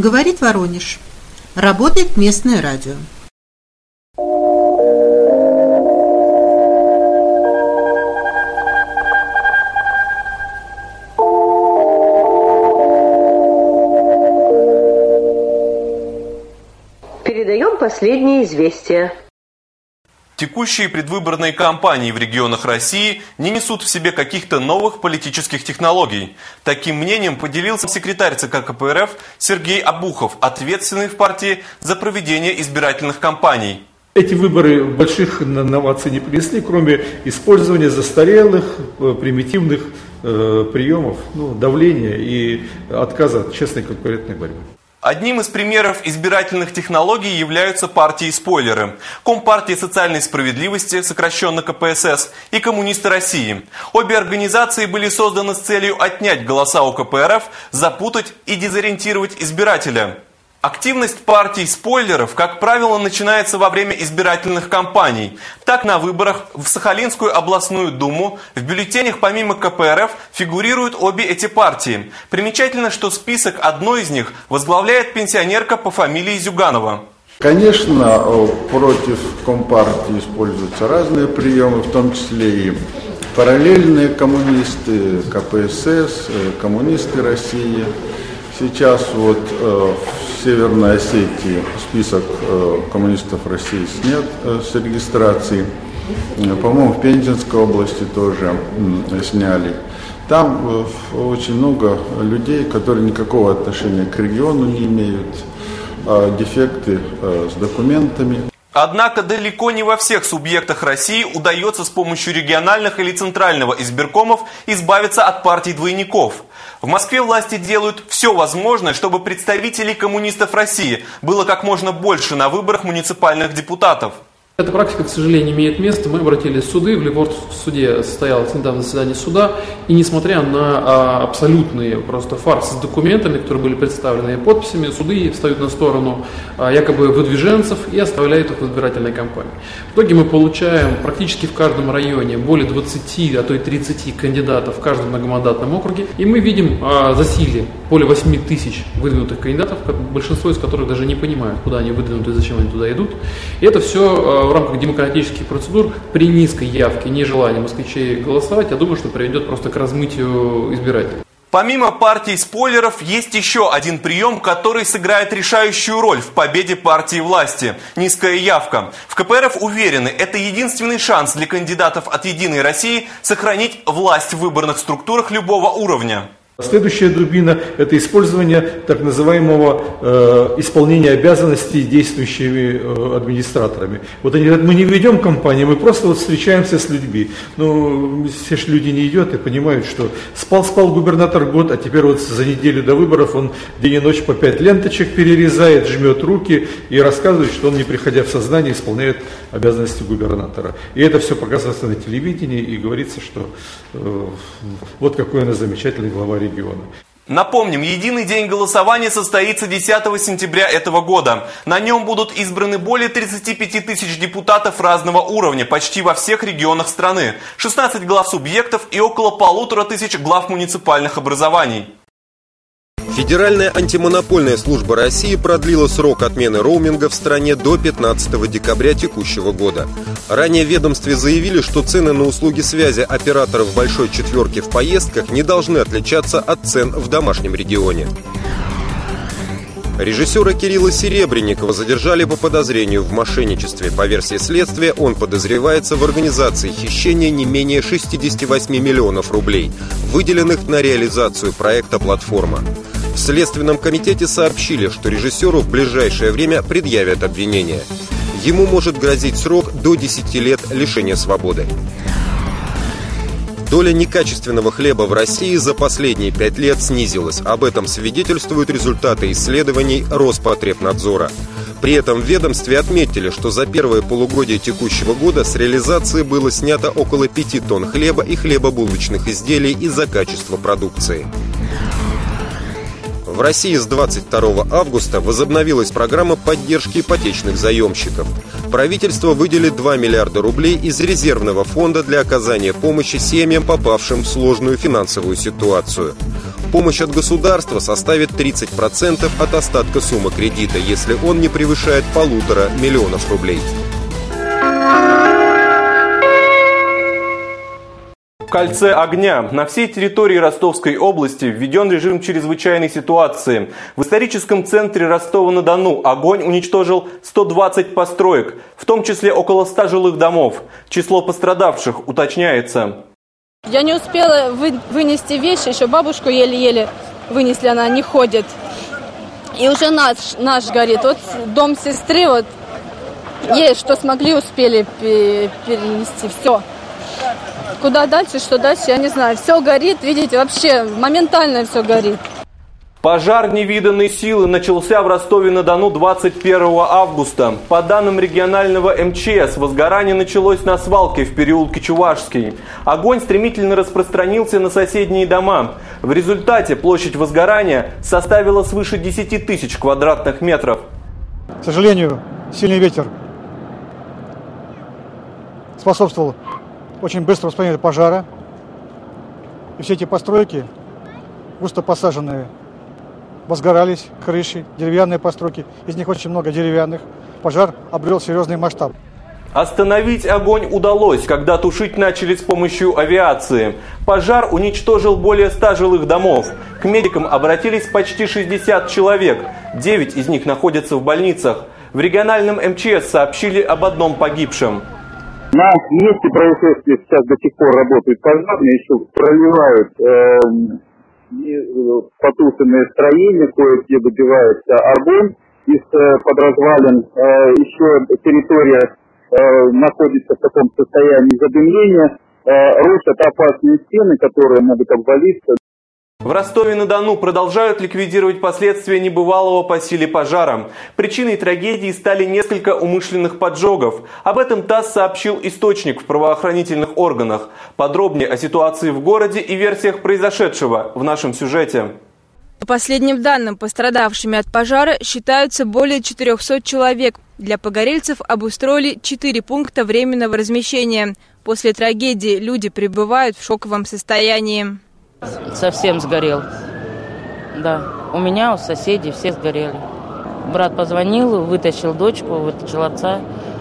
Говорит Воронеж. Работает местное радио. Передаем последние известия. Текущие предвыборные кампании в регионах России не несут в себе каких-то новых политических технологий. Таким мнением поделился секретарь ЦК КПРФ Сергей Обухов, ответственный в партии за проведение избирательных кампаний. Эти выборы больших инноваций не принесли, кроме использования застарелых, примитивных приемов, давления и отказа от честной конкурентной борьбы. Одним из примеров избирательных технологий являются партии-спойлеры. Компартия социальной справедливости, сокращенно КПСС, и Коммунисты России. Обе организации были созданы с целью отнять голоса у КПРФ, запутать и дезориентировать избирателя. Активность партий-спойлеров, как правило, начинается во время избирательных кампаний. Так, на выборах в Сахалинскую областную думу в бюллетенях помимо КПРФ фигурируют обе эти партии. Примечательно, что список одной из них возглавляет пенсионерка по фамилии Зюганова. Конечно, против Компартии используются разные приемы, в том числе и параллельные коммунисты, КПСС, Коммунисты России. Сейчас в Северной Осетии список коммунистов России снят с регистрации. По-моему, в Пензенской области тоже сняли. Там очень много людей, которые никакого отношения к региону не имеют, дефекты с документами. Однако далеко не во всех субъектах России удается с помощью региональных или центрального избиркомов избавиться от партий-двойников. В Москве власти делают все возможное, чтобы представителей коммунистов России было как можно больше на выборах муниципальных депутатов. Эта практика, к сожалению, имеет место. Мы обратились в суды, в Ливорском суде состоялось недавно заседание суда, и несмотря на абсолютные просто фарс с документами, которые были представлены и подписями, суды встают на сторону якобы выдвиженцев и оставляют их в избирательной кампании. В итоге мы получаем практически в каждом районе более 20, а то и 30 кандидатов в каждом многомандатном округе, и мы видим засилье более 8 тысяч выдвинутых кандидатов, большинство из которых даже не понимают, куда они выдвинуты и зачем они туда идут. И это все в рамках демократических процедур при низкой явке, нежелании москвичей голосовать, я думаю, что приведет просто к размытию избирателей. Помимо партий-спойлеров, есть еще один прием, который сыграет решающую роль в победе партии власти – низкая явка. В КПРФ уверены, это единственный шанс для кандидатов от «Единой России» сохранить власть в выборных структурах любого уровня. Следующая дубина – это использование так называемого исполнения обязанностей действующими администраторами. Вот они говорят, мы не ведем кампанию, мы просто встречаемся с людьми. Но все же люди не идут и понимают, что спал губернатор год, а теперь за неделю до выборов он день и ночь по 5 ленточек перерезает, жмет руки и рассказывает, что он, не приходя в сознание, исполняет обязанности губернатора. И это все показывается на телевидении и говорится, что вот какой у нас замечательный глава региона. Напомним, единый день голосования состоится 10 сентября этого года. На нем будут избраны более 35 тысяч депутатов разного уровня, почти во всех регионах страны, 16 глав субъектов и около 1500 глав муниципальных образований. Федеральная антимонопольная служба России продлила срок отмены роуминга в стране до 15 декабря текущего года. Ранее в ведомстве заявили, что цены на услуги связи операторов большой четверки в поездках не должны отличаться от цен в домашнем регионе. Режиссера Кирилла Серебренникова задержали по подозрению в мошенничестве. По версии следствия, он подозревается в организации хищения не менее 68 миллионов рублей, выделенных на реализацию проекта «Платформа». В Следственном комитете сообщили, что режиссеру в ближайшее время предъявят обвинение. Ему может грозить срок до 10 лет лишения свободы. Доля некачественного хлеба в России за последние 5 лет снизилась. Об этом свидетельствуют результаты исследований Роспотребнадзора. При этом в ведомстве отметили, что за первое полугодие текущего года с реализации было снято около 5 тонн хлеба и хлебобулочных изделий из-за качества продукции. В России с 22 августа возобновилась программа поддержки ипотечных заемщиков. Правительство выделит 2 миллиарда рублей из резервного фонда для оказания помощи семьям, попавшим в сложную финансовую ситуацию. Помощь от государства составит 30% от остатка суммы кредита, если он не превышает 1,5 миллиона рублей. В кольце огня. На всей территории Ростовской области введен режим чрезвычайной ситуации. В историческом центре Ростова-на-Дону огонь уничтожил 120 построек, в том числе около 100 жилых домов. Число пострадавших уточняется. Я не успела вынести вещи, еще бабушку еле-еле вынесли, она не ходит. И уже наш горит. Вот дом сестры, вот есть, что смогли, успели перенести. Все. Куда дальше, что дальше, я не знаю. Все горит, видите, вообще моментально все горит. Пожар невиданной силы начался в Ростове-на-Дону 21 августа. По данным регионального МЧС, возгорание началось на свалке в переулке Чувашский. Огонь стремительно распространился на соседние дома. В результате площадь возгорания составила свыше 10 тысяч квадратных метров. К сожалению, сильный ветер способствовал очень быстрому воспламенению пожара. И все эти постройки, густо посаженные, возгорались, крыши, деревянные постройки. Из них очень много деревянных. Пожар обрел серьезный масштаб. Остановить огонь удалось, когда тушить начали с помощью авиации. Пожар уничтожил более 100 жилых домов. К медикам обратились почти 60 человек. 9 из них находятся в больницах. В региональном МЧС сообщили об одном погибшем. На месте происшествия сейчас до сих пор работают пожарные, еще проливают потушенные строения, кое-где добивается огонь из-под развалин. Еще территория находится в таком состоянии задымления, рушат опасные стены, которые могут обвалиться. В Ростове-на-Дону продолжают ликвидировать последствия небывалого по силе пожара. Причиной трагедии стали несколько умышленных поджогов. Об этом ТАСС сообщил источник в правоохранительных органах. Подробнее о ситуации в городе и версиях произошедшего в нашем сюжете. По последним данным, пострадавшими от пожара считаются более 400 человек. Для погорельцев обустроили 4 пункта временного размещения. После трагедии люди пребывают в шоковом состоянии. Совсем сгорел. Да. У меня, у соседей все сгорели. Брат позвонил, вытащил дочку, вытащил отца.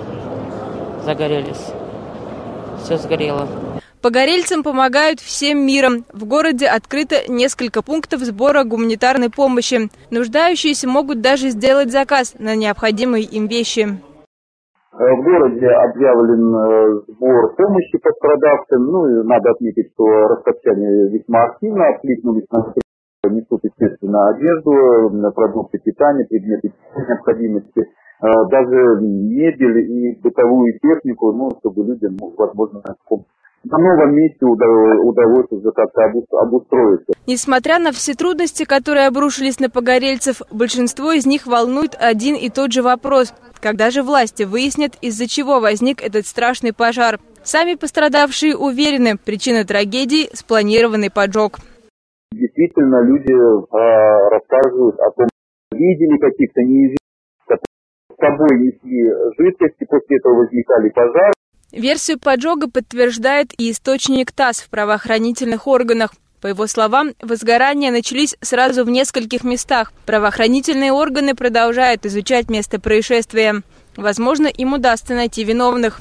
Загорелись. Все сгорело. Погорельцам помогают всем миром. В городе открыто несколько пунктов сбора гуманитарной помощи. Нуждающиеся могут даже сделать заказ на необходимые им вещи. В городе объявлен сбор помощи пострадавшим. Ну и надо отметить, что ростовчане весьма активно откликнулись на это. Несут, естественно, одежду, продукты питания, предметы необходимости, даже мебель и бытовую технику, ну, чтобы людям, возможно, на новом месте удалось уже как-то обустроиться. Несмотря на все трудности, которые обрушились на погорельцев, большинство из них волнует один и тот же вопрос. Когда же власти выяснят, из-за чего возник этот страшный пожар? Сами пострадавшие уверены, причина трагедии – спланированный поджог. Действительно, люди рассказывают о том, что видели каких-то неизвестных, которые с собой несли жидкости, после этого возникали пожары. Версию поджога подтверждает и источник ТАСС в правоохранительных органах. По его словам, возгорания начались сразу в нескольких местах. Правоохранительные органы продолжают изучать место происшествия. Возможно, им удастся найти виновных.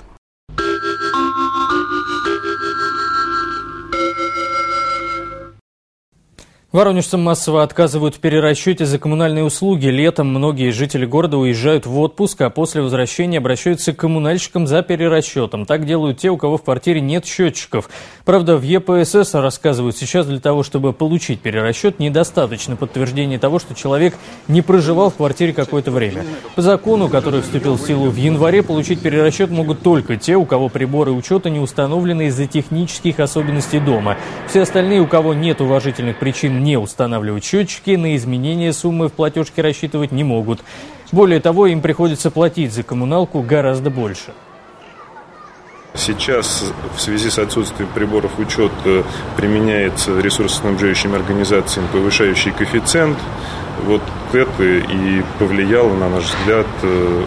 Воронежцам массово отказывают в перерасчете за коммунальные услуги. Летом многие жители города уезжают в отпуск, а после возвращения обращаются к коммунальщикам за перерасчетом. Так делают те, у кого в квартире нет счетчиков. Правда, в ЕПСС рассказывают, сейчас для того, чтобы получить перерасчет, недостаточно подтверждения того, что человек не проживал в квартире какое-то время. По закону, который вступил в силу в январе, получить перерасчет могут только те, у кого приборы учета не установлены из-за технических особенностей дома. Все остальные, у кого нет уважительных причин не устанавливать счетчики, на изменение суммы в платежке рассчитывать не могут. Более того, им приходится платить за коммуналку гораздо больше. Сейчас в связи с отсутствием приборов учета применяется ресурсоснабжающими организациями повышающий коэффициент. Вот это и повлияло, на наш взгляд,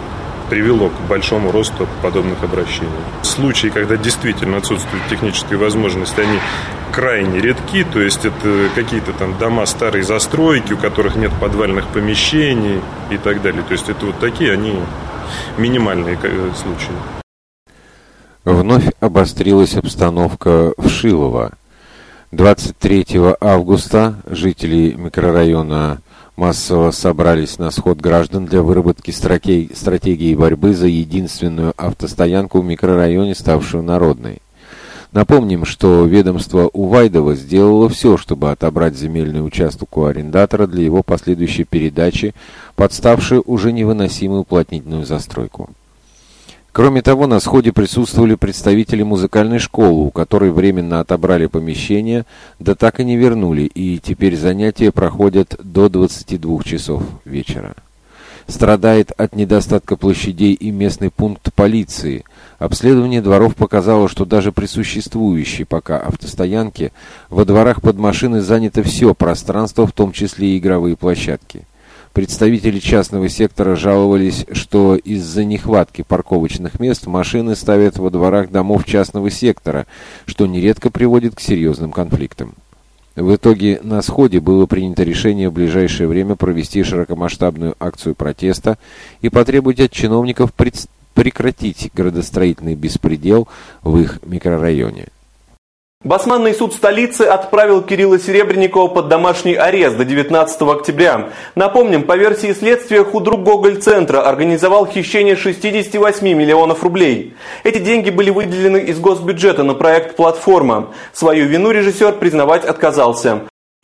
привело к большому росту подобных обращений. Случаи, когда действительно отсутствует техническая возможность, они крайне редки, то есть это какие-то там дома старой застройки, у которых нет подвальных помещений и так далее. То есть это вот такие, они минимальные случаи. Вновь обострилась обстановка в Шилово. 23 августа жители микрорайона массово собрались на сход граждан для выработки стратегии борьбы за единственную автостоянку в микрорайоне, ставшую народной. Напомним, что ведомство Увайдова сделало все, чтобы отобрать земельный участок у арендатора для его последующей передачи под ставшую уже невыносимую уплотнительную застройку. Кроме того, на сходе присутствовали представители музыкальной школы, у которой временно отобрали помещение, да так и не вернули, и теперь занятия проходят до 22 часов вечера. Страдает от недостатка площадей и местный пункт полиции. Обследование дворов показало, что даже при существующей пока автостоянке во дворах под машины занято все пространство, в том числе и игровые площадки. Представители частного сектора жаловались, что из-за нехватки парковочных мест машины ставят во дворах домов частного сектора, что нередко приводит к серьезным конфликтам. В итоге на сходе было принято решение в ближайшее время провести широкомасштабную акцию протеста и потребовать от чиновников прекратить градостроительный беспредел в их микрорайоне. Басманный суд столицы отправил Кирилла Серебренникова под домашний арест до 19 октября. Напомним, по версии следствия, худрук Гоголь-центра организовал хищение 68 миллионов рублей. Эти деньги были выделены из госбюджета на проект «Платформа». Свою вину режиссер признавать отказался.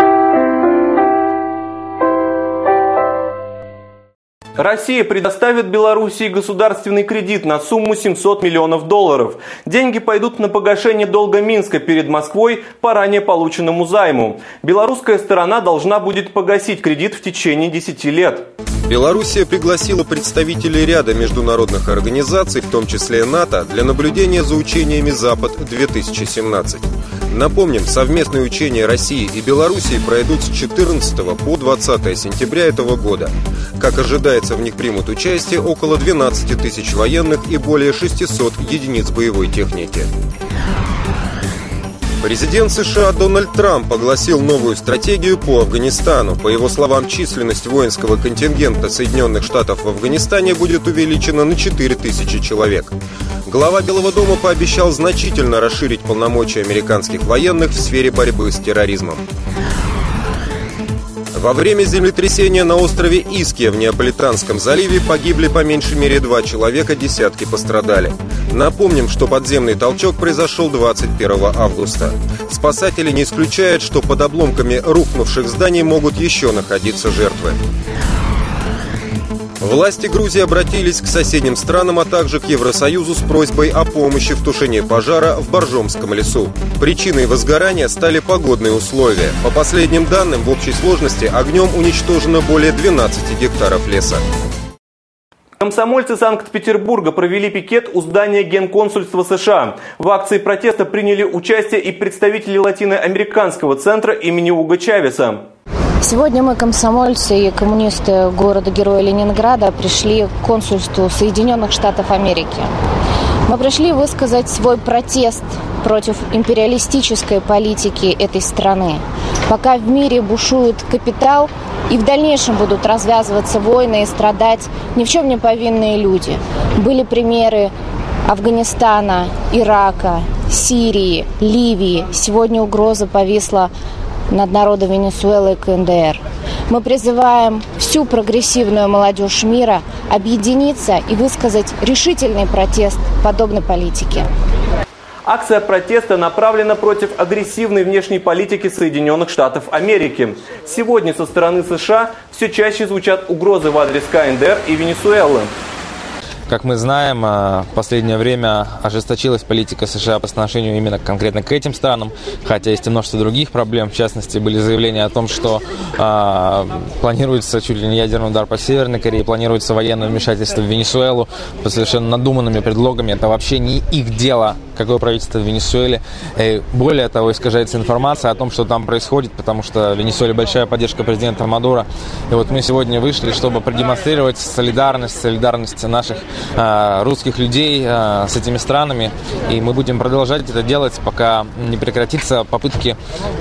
Россия предоставит Белоруссии государственный кредит на сумму $700 миллионов. Деньги пойдут на погашение долга Минска перед Москвой по ранее полученному займу. Белорусская сторона должна будет погасить кредит в течение 10 лет. Белоруссия пригласила представителей ряда международных организаций, в том числе НАТО, для наблюдения за учениями «Запад-2017». Напомним, совместные учения России и Белоруссии пройдут с 14 по 20 сентября этого года. Как ожидается, в них примут участие около 12 тысяч военных и более 600 единиц боевой техники. Президент США Дональд Трамп огласил новую стратегию по Афганистану. По его словам, численность воинского контингента Соединенных Штатов в Афганистане будет увеличена на 4000 человек. Глава Белого дома пообещал значительно расширить полномочия американских военных в сфере борьбы с терроризмом. Во время землетрясения на острове Искья в Неаполитанском заливе погибли по меньшей мере 2 человека, десятки пострадали. Напомним, что подземный толчок произошел 21 августа. Спасатели не исключают, что под обломками рухнувших зданий могут еще находиться жертвы. Власти Грузии обратились к соседним странам, а также к Евросоюзу с просьбой о помощи в тушении пожара в Боржомском лесу. Причиной возгорания стали погодные условия. По последним данным, в общей сложности огнем уничтожено более 12 гектаров леса. Комсомольцы Санкт-Петербурга провели пикет у здания Генконсульства США. В акции протеста приняли участие и представители латиноамериканского центра имени Уго Чавеса. Сегодня мы, комсомольцы и коммунисты города-героя Ленинграда, пришли к консульству Соединенных Штатов Америки. Мы пришли высказать свой протест против империалистической политики этой страны. Пока в мире бушует капитал и в дальнейшем будут развязываться войны и страдать ни в чем не повинные люди. Были примеры Афганистана, Ирака, Сирии, Ливии. Сегодня угроза повисла над народом Венесуэлы и КНДР. Мы призываем всю прогрессивную молодежь мира объединиться и высказать решительный протест подобной политике. Акция протеста направлена против агрессивной внешней политики Соединенных Штатов Америки. Сегодня со стороны США все чаще звучат угрозы в адрес КНДР и Венесуэлы. Как мы знаем, в последнее время ожесточилась политика США по отношению именно конкретно к этим странам, хотя есть и множество других проблем. В частности, были заявления о том, что планируется чуть ли не ядерный удар по Северной Корее, планируется военное вмешательство в Венесуэлу по совершенно надуманными предлогами. Это вообще не их дело, какое правительство в Венесуэле. И более того, искажается информация о том, что там происходит, потому что в Венесуэле большая поддержка президента Мадуро. И вот мы сегодня вышли, чтобы продемонстрировать солидарность наших русских людей с этими странами. И мы будем продолжать это делать, пока не прекратятся попытки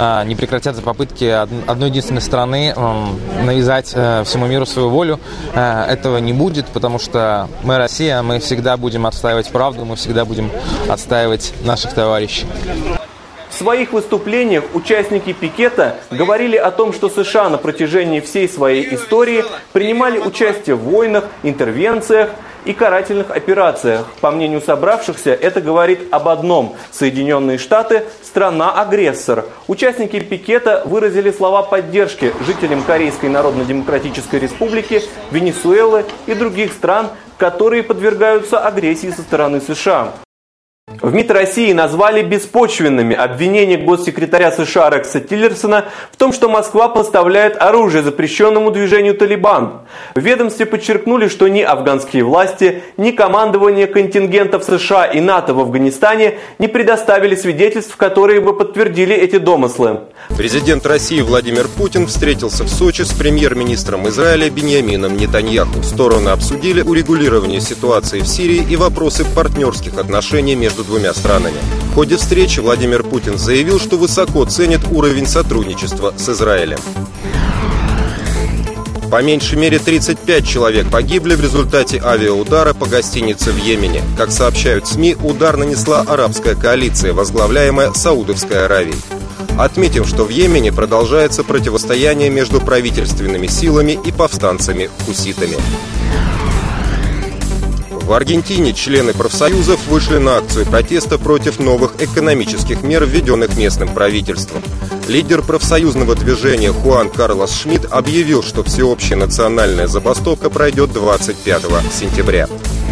одной единственной страны навязать всему миру свою волю. Этого не будет, потому что мы Россия, мы всегда будем отстаивать правду, мы всегда будем отстаивать наших товарищей. В своих выступлениях участники пикета говорили о том, что США на протяжении всей своей истории принимали участие в войнах, интервенциях и карательных операциях. По мнению собравшихся, это говорит об одном: Соединенные Штаты – страна-агрессор. Участники пикета выразили слова поддержки жителям Корейской Народно-Демократической Республики, Венесуэлы и других стран, которые подвергаются агрессии со стороны США. В МИД России назвали беспочвенными обвинения госсекретаря США Рекса Тиллерсона в том, что Москва поставляет оружие запрещенному движению «Талибан». В ведомстве подчеркнули, что ни афганские власти, ни командование контингентов США и НАТО в Афганистане не предоставили свидетельств, которые бы подтвердили эти домыслы. Президент России Владимир Путин встретился в Сочи с премьер-министром Израиля Биньямином Нетаньяху. Стороны обсудили урегулирование ситуации в Сирии и вопросы партнерских отношений между двумя странами. В ходе встречи Владимир Путин заявил, что высоко ценит уровень сотрудничества с Израилем. По меньшей мере 35 человек погибли в результате авиаудара по гостинице в Йемене. Как сообщают СМИ, удар нанесла арабская коалиция, возглавляемая Саудовской Аравией. Отметим, что в Йемене продолжается противостояние между правительственными силами и повстанцами-хуситами. В Аргентине члены профсоюзов вышли на акцию протеста против новых экономических мер, введенных местным правительством. Лидер профсоюзного движения Хуан Карлос Шмидт объявил, что всеобщая национальная забастовка пройдет 25 сентября.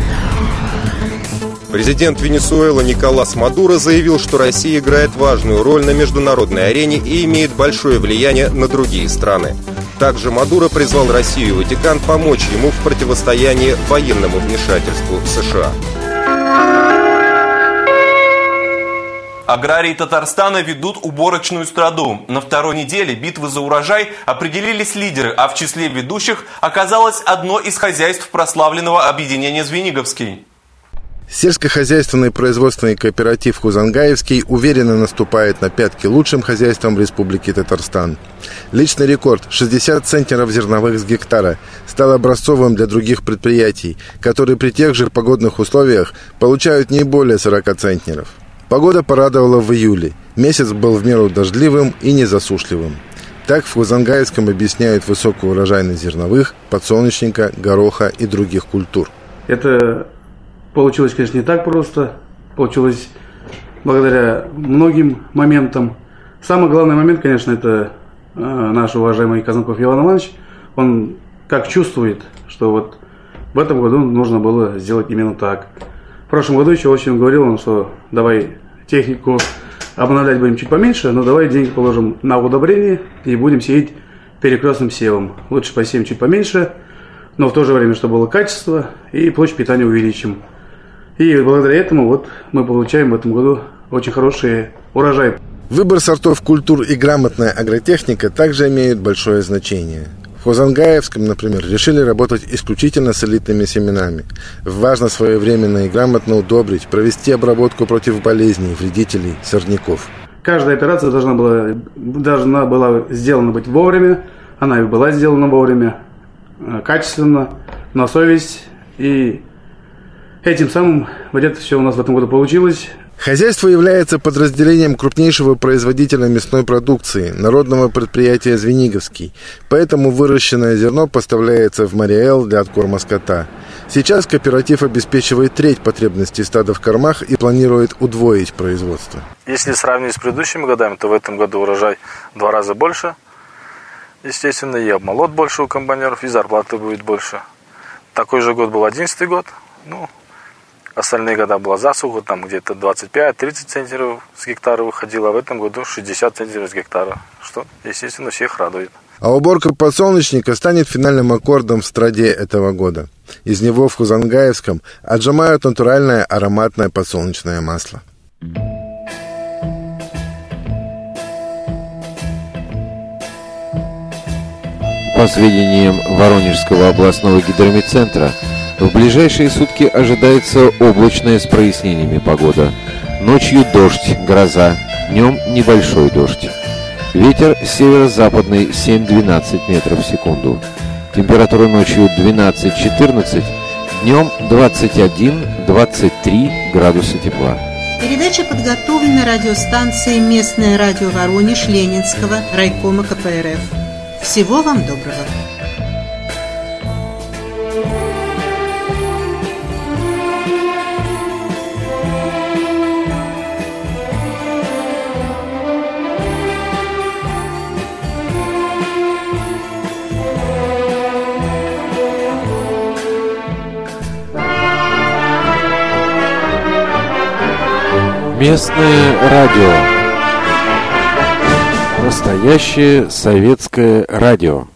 Президент Венесуэлы Николас Мадуро заявил, что Россия играет важную роль на международной арене и имеет большое влияние на другие страны. Также Мадуро призвал Россию и Ватикан помочь ему в противостоянии военному вмешательству США. Аграрии Татарстана ведут уборочную страду. На второй неделе битвы за урожай определились лидеры, а в числе ведущих оказалось одно из хозяйств прославленного объединения «Звениговский». Сельскохозяйственный производственный кооператив «Хузангаевский» уверенно наступает на пятки лучшим хозяйствам Республики Татарстан. Личный рекорд – 60 центнеров зерновых с гектара – стал образцовым для других предприятий, которые при тех же погодных условиях получают не более 40 центнеров. Погода порадовала в июле. Месяц был в меру дождливым и незасушливым. Так в Хузангаевском объясняют высокую урожайность зерновых, подсолнечника, гороха и других культур. Это получилось, конечно, не так просто. Получилось благодаря многим моментам. Самый главный момент, конечно, это наш уважаемый Казанков Иван Иванович. Он как чувствует, что вот в этом году нужно было сделать именно так. В прошлом году еще очень говорил он, что давай технику обновлять будем чуть поменьше, но давай деньги положим на удобрение и будем сеять перекрестным севом. Лучше посеем чуть поменьше, но в то же время, чтобы было качество, и площадь питания увеличим. И благодаря этому вот мы получаем в этом году очень хороший урожай. Выбор сортов культур и грамотная агротехника также имеют большое значение. В Хузангаевском, например, решили работать исключительно с элитными семенами. Важно своевременно и грамотно удобрить, провести обработку против болезней, вредителей, сорняков. Каждая операция должна была сделана быть вовремя. Она и была сделана вовремя, качественно, на совесть. И этим самым вот это все у нас в этом году получилось. Хозяйство является подразделением крупнейшего производителя мясной продукции, народного предприятия «Звениговский». Поэтому выращенное зерно поставляется в Мариэл для откорма скота. Сейчас кооператив обеспечивает треть потребностей стада в кормах и планирует удвоить производство. Если сравнить с предыдущими годами, то в этом году урожай в 2 раза больше. Естественно, и обмолот больше у комбайнеров, и зарплаты будет больше. Такой же год был 2011 год. Остальные года была засуха, там где-то 25-30 центнеров с гектара выходило, а в этом году 60 центнеров с гектара, что, естественно, всех радует. А уборка подсолнечника станет финальным аккордом в страде этого года. Из него в Хузангаевском отжимают натуральное ароматное подсолнечное масло. По сведениям Воронежского областного гидромедцентра, В ближайшие сутки ожидается облачная с прояснениями погода. Ночью дождь, гроза, днем небольшой дождь. Ветер северо-западный 7-12 метров в секунду. Температура ночью 12-14, днем 21-23 градуса тепла. Передача подготовлена радиостанцией «Местное радио Воронеж» Ленинского райкома КПРФ. Всего вам доброго. Местное радио. Настоящее советское радио.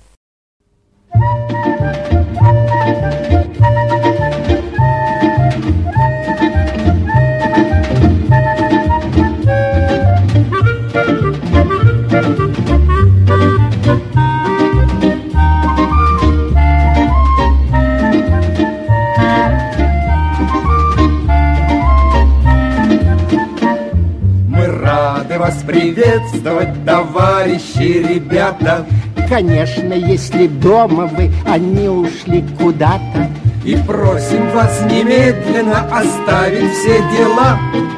Вас приветствовать, товарищи, ребята. Конечно, если дома вы, они ушли куда-то. И просим вас немедленно оставить все дела.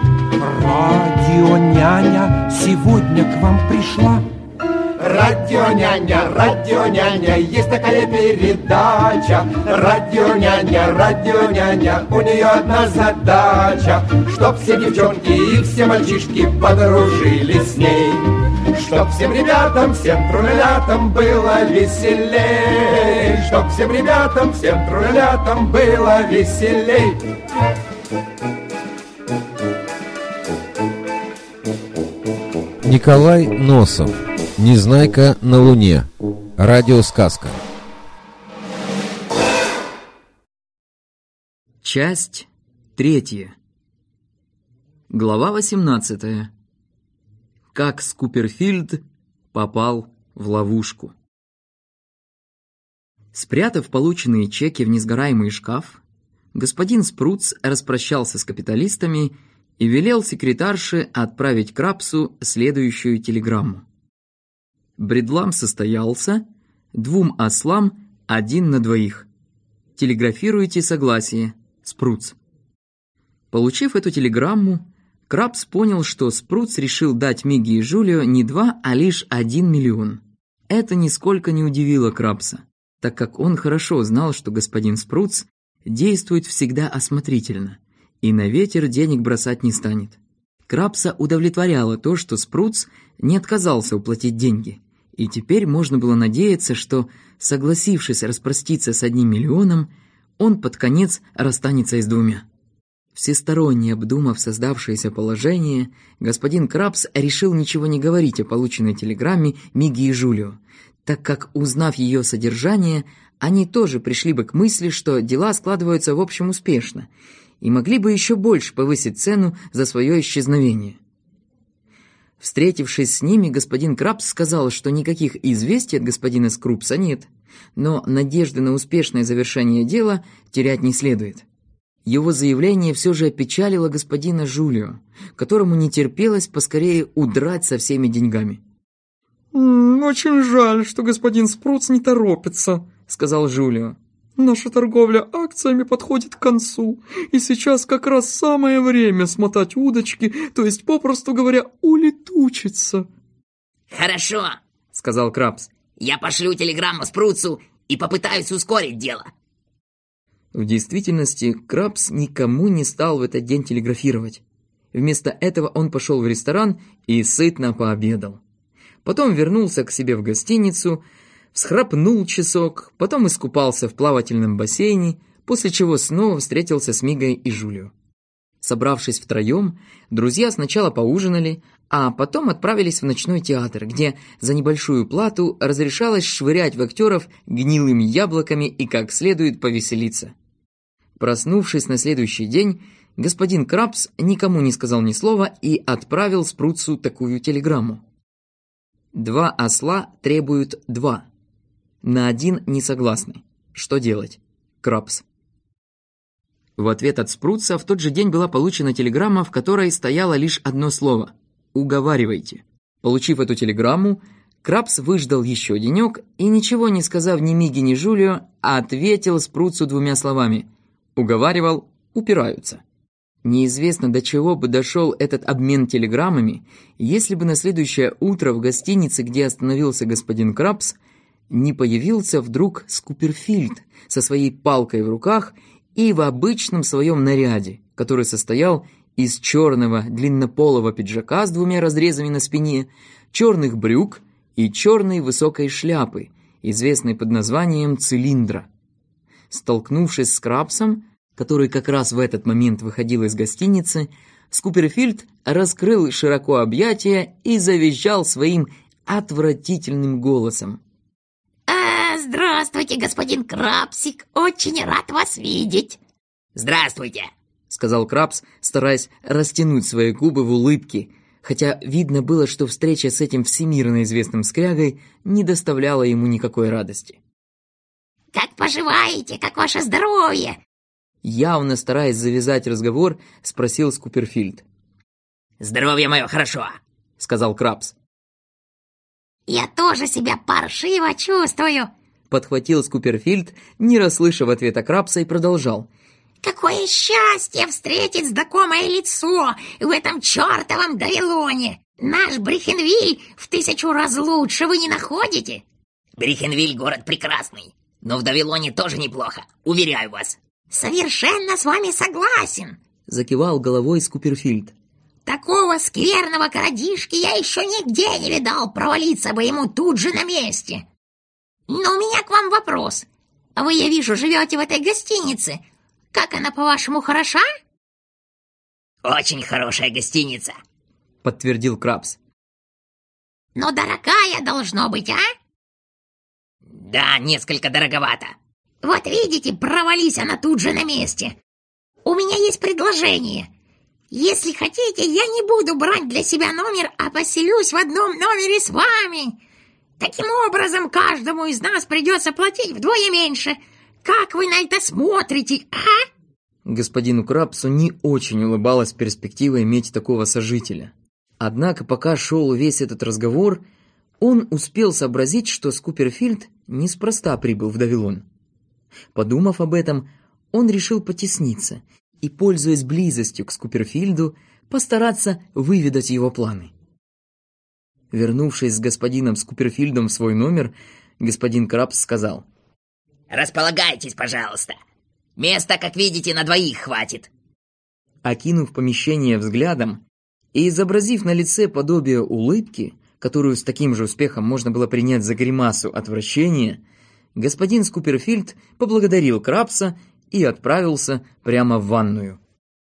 Радионяня сегодня к вам пришла. Радионяня, есть такая передача. Радионяня, у нее одна задача, чтоб все девчонки и все мальчишки подружились с ней, чтоб всем ребятам, всем трулялятам было веселей, чтоб всем ребятам, всем трулялятам было веселей. Николай Носов. «Незнайка на Луне». Радиосказка. Часть 3. Глава 18. Как Скуперфильд попал в ловушку. Спрятав полученные чеки в несгораемый шкаф, господин Спруц распрощался с капиталистами и велел секретарше отправить Крабсу следующую телеграмму. Бредлам состоялся, 2 ослам 1 на 2. Телеграфируйте согласие. Спруц. Получив эту телеграмму, Крабс понял, что Спруц решил дать Миге и Жулио не 2, а лишь 1 миллион. Это нисколько не удивило Крабса, так как он хорошо знал, что господин Спруц действует всегда осмотрительно и на ветер денег бросать не станет. Крабса удовлетворяло то, что Спруц не отказался уплатить деньги, и теперь можно было надеяться, что, согласившись распроститься с 1 миллионом, он под конец расстанется и с 2. Всесторонне обдумав создавшееся положение, господин Крабс решил ничего не говорить о полученной телеграмме Миге и Жулио, так как, узнав ее содержание, они тоже пришли бы к мысли, что дела складываются в общем успешно, и могли бы еще больше повысить цену за свое исчезновение. Встретившись с ними, господин Крабс сказал, что никаких известий от господина Скрупса нет, но надежды на успешное завершение дела терять не следует. Его заявление все же опечалило господина Жулио, которому не терпелось поскорее удрать со всеми деньгами. «Очень жаль, что господин Спруц не торопится», — сказал Жулио. «Наша торговля акциями подходит к концу, и сейчас как раз самое время смотать удочки, то есть, попросту говоря, улетучиться». «Хорошо», — сказал Крабс. «Я пошлю телеграмму Спруцу и попытаюсь ускорить дело». В действительности, Крабс никому не стал в этот день телеграфировать. Вместо этого он пошел в ресторан и сытно пообедал. Потом вернулся к себе в гостиницу, всхрапнул часок, потом искупался в плавательном бассейне, после чего снова встретился с Мигой и Жулио. Собравшись втроем, друзья сначала поужинали, а потом отправились в ночной театр, где за небольшую плату разрешалось швырять в актеров гнилыми яблоками и как следует повеселиться. Проснувшись на следующий день, господин Крабс никому не сказал ни слова и отправил Спруцу такую телеграмму. 2 осла требуют 2. На 1 не согласны. Что делать? Крабс. В ответ от Спруца в тот же день была получена телеграмма, в которой стояло лишь одно слово – «Уговаривайте». Получив эту телеграмму, Крабс выждал еще денек и, ничего не сказав ни Миге, ни Жулио, ответил Спруцу двумя словами – «Уговаривал, упираются». Неизвестно, до чего бы дошел этот обмен телеграммами, если бы на следующее утро в гостинице, где остановился господин Крабс, не появился вдруг Скуперфильд со своей палкой в руках и в обычном своем наряде, который состоял из черного длиннополого пиджака с двумя разрезами на спине, черных брюк и черной высокой шляпы, известной под названием цилиндра. Столкнувшись с Крабсом, который как раз в этот момент выходил из гостиницы, Скуперфильд раскрыл широко объятия и завизжал своим отвратительным голосом. «Здравствуйте, господин Крабсик, очень рад вас видеть». «Здравствуйте», — сказал Крабс, стараясь растянуть свои губы в улыбке, хотя видно было, что встреча с этим всемирно известным скрягой не доставляла ему никакой радости. «Как поживаете? Как ваше здоровье?» Явно стараясь завязать разговор, спросил Скуперфильд. «Здоровье мое хорошо», — сказал Крабс. «Я тоже себя паршиво чувствую», — подхватил Скуперфильд, не расслышав ответа Крабса, и продолжал. «Какое счастье встретить знакомое лицо в этом чертовом Давилоне! Наш Брихенвиль в 1000 раз лучше, вы не находите?» «Брихенвиль — город прекрасный, но в Давилоне тоже неплохо, уверяю вас». «Совершенно с вами согласен», — закивал головой Скуперфильд. «Такого скверного городишки я еще нигде не видал, провалиться бы ему тут же на месте. Но у меня к вам вопрос. Вы, я вижу, живете в этой гостинице. Как она, по-вашему, хороша?» «Очень хорошая гостиница», — подтвердил Крабс. «Но дорогая должно быть, а?» «Да, несколько дороговато». «Вот видите, провались она тут же на месте. У меня есть предложение. Если хотите, я не буду брать для себя номер, а поселюсь в одном номере с вами. Таким образом, каждому из нас придется платить вдвое меньше. Как вы на это смотрите, а?» Господину Крабсу не очень улыбалась перспектива иметь такого сожителя. Однако, пока шел весь этот разговор, он успел сообразить, что Скуперфильд неспроста прибыл в Давилон. Подумав об этом, он решил потесниться и, пользуясь близостью к Скуперфильду, постараться выведать его планы. Вернувшись с господином Скуперфильдом в свой номер, господин Крабс сказал: «Располагайтесь, пожалуйста. Места, как видите, на двоих хватит». Окинув помещение взглядом и изобразив на лице подобие улыбки, которую с таким же успехом можно было принять за гримасу отвращения, господин Скуперфильд поблагодарил Крабса и отправился прямо в ванную.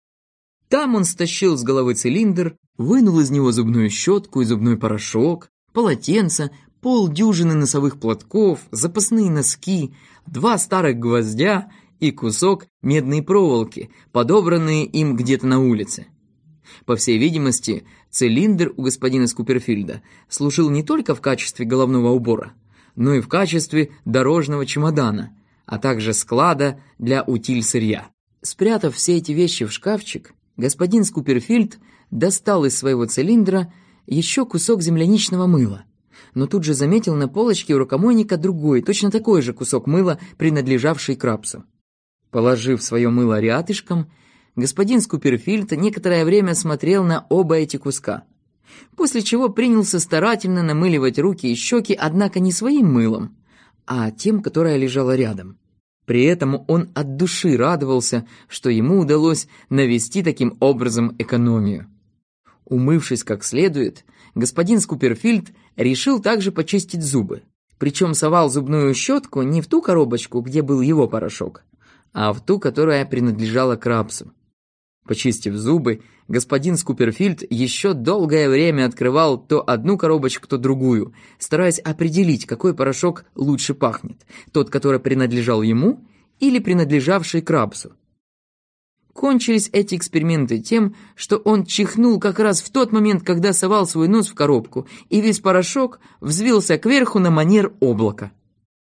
Там он стащил с головы цилиндр, вынул из него зубную щетку и зубной порошок, полотенце, полдюжины носовых платков, запасные носки, 2 старых гвоздя и кусок медной проволоки, подобранные им где-то на улице. По всей видимости, цилиндр у господина Скуперфильда служил не только в качестве головного убора, но и в качестве дорожного чемодана, а также склада для утиль-сырья. Спрятав все эти вещи в шкафчик, господин Скуперфильд достал из своего цилиндра еще кусок земляничного мыла, но тут же заметил на полочке у рукомойника другой, точно такой же кусок мыла, принадлежавший Крабсу. Положив свое мыло рядышком, господин Скуперфильд некоторое время смотрел на оба эти куска, после чего принялся старательно намыливать руки и щеки, однако не своим мылом, а тем, которое лежало рядом. При этом он от души радовался, что ему удалось навести таким образом экономию. Умывшись как следует, господин Скуперфильд решил также почистить зубы, причем совал зубную щетку не в ту коробочку, где был его порошок, а в ту, которая принадлежала Крабсу. Почистив зубы, господин Скуперфильд еще долгое время открывал то одну коробочку, то другую, стараясь определить, какой порошок лучше пахнет, тот, который принадлежал ему, или принадлежавший Крабсу. Кончились эти эксперименты тем, что он чихнул как раз в тот момент, когда совал свой нос в коробку, и весь порошок взвился кверху на манер облака.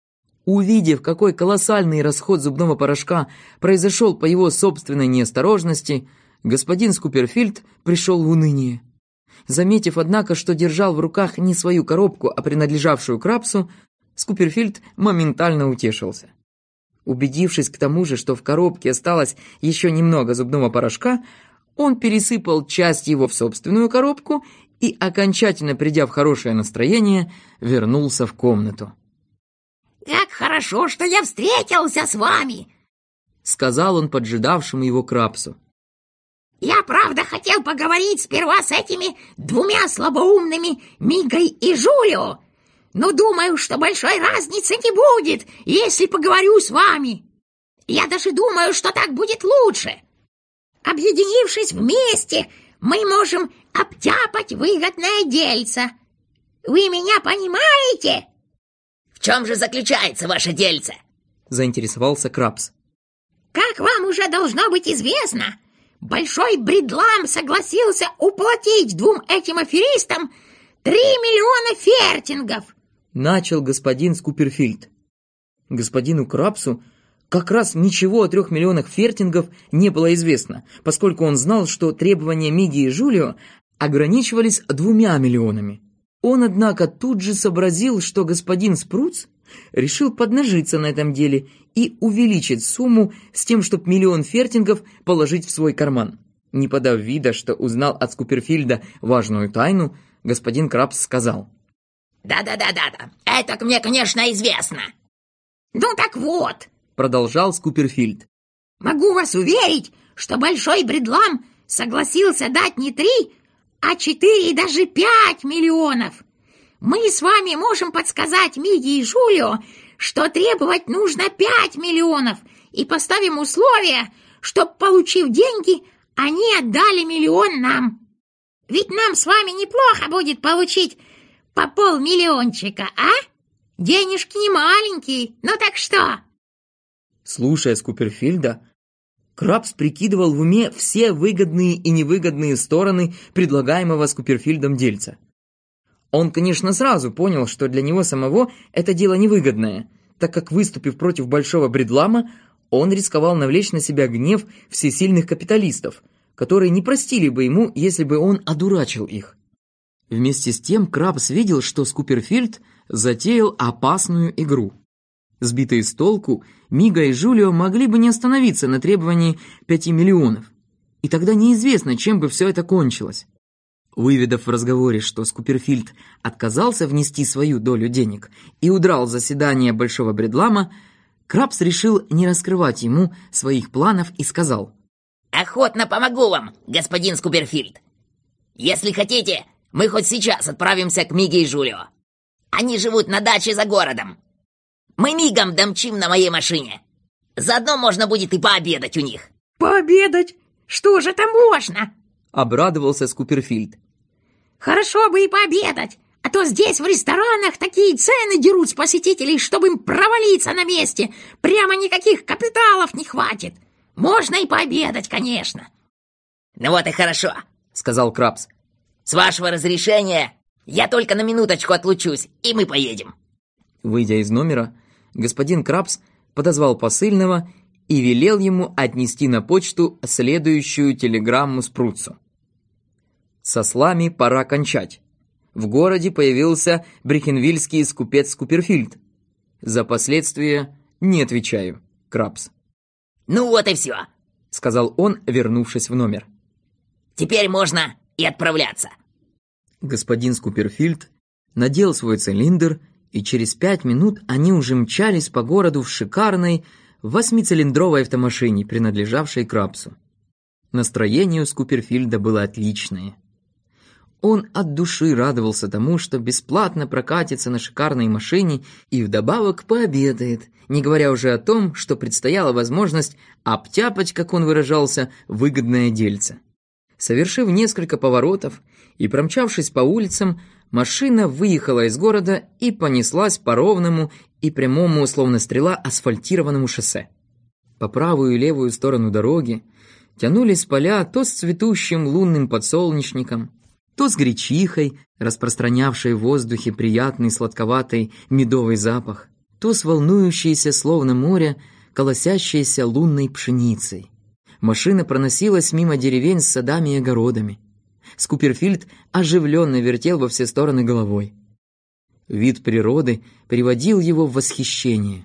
Увидев, какой колоссальный расход зубного порошка произошел по его собственной неосторожности, господин Скуперфильд пришел в уныние. Заметив, однако, что держал в руках не свою коробку, а принадлежавшую Крабсу, Скуперфильд моментально утешился. Убедившись к тому же, что в коробке осталось еще немного зубного порошка, он пересыпал часть его в собственную коробку и, окончательно придя в хорошее настроение, вернулся в комнату. «Как хорошо, что я встретился с вами!» — сказал он поджидавшему его Крабсу. «Я, правда, хотел поговорить сперва с этими двумя слабоумными Мигой и Жулио, но думаю, что большой разницы не будет, если поговорю с вами. Я даже думаю, что так будет лучше. Объединившись вместе, мы можем обтяпать выгодное дельце. Вы меня понимаете?» «В чем же заключается ваше дельце?» — заинтересовался Крабс. «Как вам уже должно быть известно, Большой Бридлам согласился уплатить двум этим аферистам 3 миллиона фертингов!» — начал господин Скуперфильд. Господину Крабсу как раз ничего о 3 миллионах фертингов не было известно, поскольку он знал, что требования Миги и Жулио ограничивались 2 миллионами. Он, однако, тут же сообразил, что господин Спруц решил поднажиться на этом деле и увеличить сумму с тем, чтобы 1 миллион фертингов положить в свой карман. Не подав вида, что узнал от Скуперфильда важную тайну, господин Крабс сказал: «Да-да-да-да, это мне, конечно, известно. Ну так вот», — продолжал Скуперфильд, «могу вас уверить, что Большой Бридлам согласился дать не 3, а 4 и даже 5 миллионов. Мы с вами можем подсказать Миге и Жулио, что требовать нужно 5 миллионов, и поставим условие, чтоб, получив деньги, они отдали 1 миллион нам. Ведь нам с вами неплохо будет получить по 500 000, а? Денежки не маленькие, ну так что?» Слушая Скуперфильда, Крабс прикидывал в уме все выгодные и невыгодные стороны предлагаемого Скуперфильдом дельца. Он, конечно, сразу понял, что для него самого это дело невыгодное, так как, выступив против Большого Бридлама, он рисковал навлечь на себя гнев всесильных капиталистов, которые не простили бы ему, если бы он одурачил их. Вместе с тем Крабс видел, что Скуперфильд затеял опасную игру. Сбитые с толку, Мига и Жулио могли бы не остановиться на требовании 5 миллионов, и тогда неизвестно, чем бы все это кончилось. Выведав в разговоре, что Скуперфильд отказался внести свою долю денег и удрал с заседания Большого Бридлама, Крабс решил не раскрывать ему своих планов и сказал: «Охотно помогу вам, господин Скуперфильд. Если хотите, мы хоть сейчас отправимся к Миге и Жулио. Они живут на даче за городом. Мы мигом домчим на моей машине. Заодно можно будет и пообедать у них». «Пообедать? Что же там можно?» — обрадовался Скуперфильд. «Хорошо бы и пообедать, а то здесь в ресторанах такие цены дерут с посетителей, чтобы им провалиться на месте. Прямо никаких капиталов не хватит. Можно и пообедать, конечно». «Ну вот и хорошо», — сказал Крабс. «С вашего разрешения я только на минуточку отлучусь, и мы поедем». Выйдя из номера, господин Крабс подозвал посыльного и велел ему отнести на почту следующую телеграмму Спруцу. «Со слами пора кончать. В городе появился брехенвильский скупец Скуперфильд. За последствия не отвечаю, Крабс». «Ну вот и все», — сказал он, вернувшись в номер. «Теперь можно и отправляться». Господин Скуперфильд надел свой цилиндр, и через 5 минут они уже мчались по городу в шикарной 8-цилиндровой автомашине, принадлежавшей Крабсу. Настроение у Скуперфильда было отличное. Он от души радовался тому, что бесплатно прокатится на шикарной машине и вдобавок пообедает, не говоря уже о том, что предстояла возможность обтяпать, как он выражался, выгодное дельце. Совершив несколько поворотов и промчавшись по улицам, машина выехала из города и понеслась по ровному и прямому, словно стрела, асфальтированному шоссе. По правую и левую сторону дороги тянулись поля то с цветущим лунным подсолнечником, то с гречихой, распространявшей в воздухе приятный сладковатый медовый запах, то с волнующейся, словно море, колосящейся лунной пшеницей. Машина проносилась мимо деревень с садами и огородами. Скуперфильд оживленно вертел во все стороны головой. Вид природы приводил его в восхищение.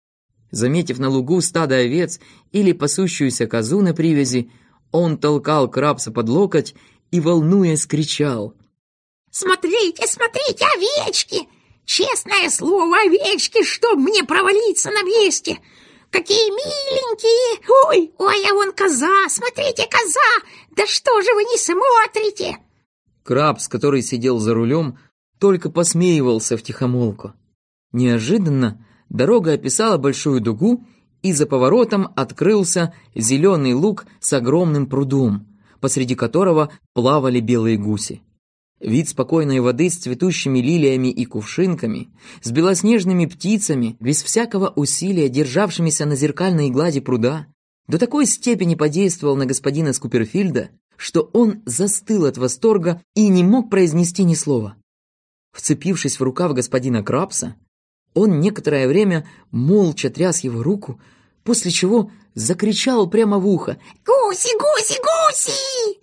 Заметив на лугу стадо овец или пасущуюся козу на привязи, он толкал Крабса под локоть и, волнуясь, кричал: «Смотрите, смотрите, овечки! Честное слово, овечки, чтоб мне провалиться на месте! Какие миленькие! Ой, ой, а вон коза! Смотрите, коза! Да что же вы не смотрите?» Крабс, который сидел за рулем, только посмеивался втихомолку. Неожиданно дорога описала большую дугу, и за поворотом открылся зеленый луг с огромным прудом, посреди которого плавали белые гуси. Вид спокойной воды с цветущими лилиями и кувшинками, с белоснежными птицами, без всякого усилия державшимися на зеркальной глади пруда, до такой степени подействовал на господина Скуперфильда, что он застыл от восторга и не мог произнести ни слова. Вцепившись в рукав господина Крабса, он некоторое время молча тряс его руку, после чего закричал прямо в ухо: «Гуси, гуси, гуси!»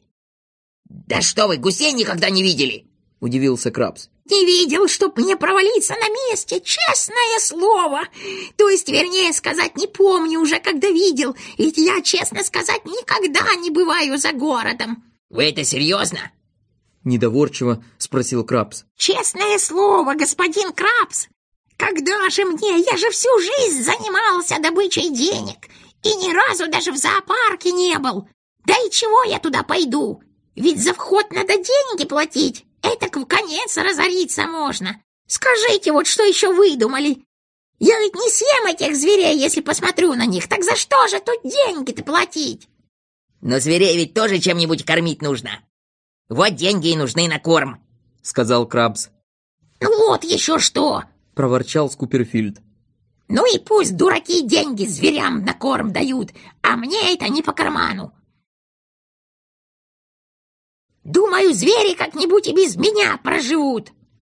«Да что вы, гусей никогда не видели?» – удивился Крабс. «Не видел, чтоб мне провалиться на месте, честное слово. То есть, вернее сказать, не помню уже, когда видел, ведь я, честно сказать, никогда не бываю за городом». «Вы это серьезно?» – недоверчиво спросил Крабс. «Честное слово, господин Крабс. Когда же мне? Я же всю жизнь занимался добычей денег и ни разу даже в зоопарке не был. Да и чего я туда пойду? Ведь за вход надо деньги платить. Этак в конец разориться можно. Скажите, вот что еще выдумали? Я ведь не съем этих зверей, если посмотрю на них. Так за что же тут деньги-то платить?» «Но зверей ведь тоже чем-нибудь кормить нужно. Вот деньги и нужны на корм», — сказал Крабс. «Ну вот еще что!» — проворчал Скуперфильд. «Ну и пусть дураки деньги зверям на корм дают, а мне это не по карману. Думаю, звери как-нибудь и без меня проживут».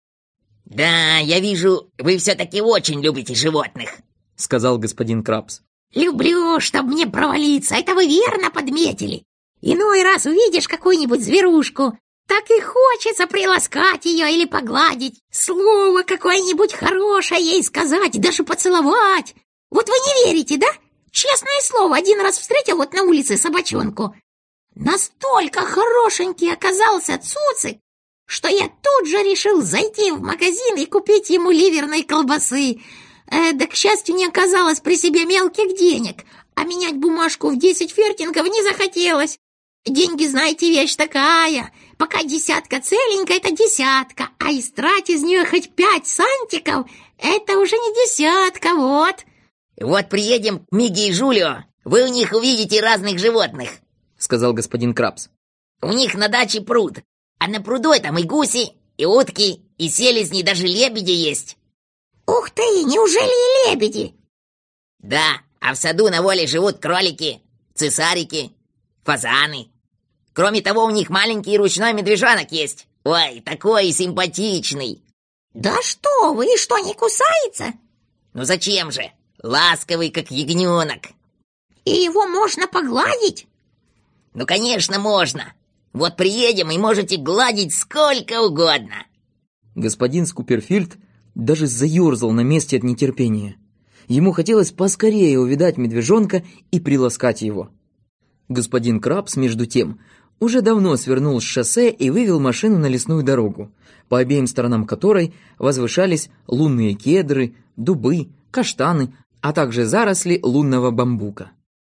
«Да, я вижу, вы все-таки очень любите животных», — сказал господин Крабс. «Люблю, чтоб мне провалиться, это вы верно подметили. Иной раз увидишь какую-нибудь зверушку, так и хочется приласкать ее или погладить, слово какое-нибудь хорошее ей сказать, даже поцеловать. Вот вы не верите, да? Честное слово, один раз встретил вот на улице собачонку. Настолько хорошенький оказался цуцик, что я тут же решил зайти в магазин и купить ему ливерной колбасы. Да, к счастью, не оказалось при себе мелких денег, а менять бумажку в 10 фертингов не захотелось. Деньги, знаете, вещь такая. Пока десятка целенькая, это десятка, а истрать из нее хоть 5 сантиков, это уже не десятка, вот». «Вот приедем к Миге и Жулио, вы у них увидите разных животных», — сказал господин Крабс. «У них на даче пруд, а на пруду там и гуси, и утки, и селезни, даже лебеди есть». «Ух ты, неужели и лебеди?» «Да, а в саду на воле живут кролики, цесарики, фазаны. Кроме того, у них маленький ручной медвежонок есть. Ой, такой симпатичный». «Да что вы, и что, не кусается?» «Ну зачем же? Ласковый, как ягненок». «И его можно погладить?» «Ну, конечно, можно. Вот приедем, и можете гладить сколько угодно». Господин Скуперфильд даже заерзал на месте от нетерпения. Ему хотелось поскорее увидать медвежонка и приласкать его. Господин Крабс, между тем, уже давно свернул с шоссе и вывел машину на лесную дорогу, по обеим сторонам которой возвышались лунные кедры, дубы, каштаны, а также заросли лунного бамбука.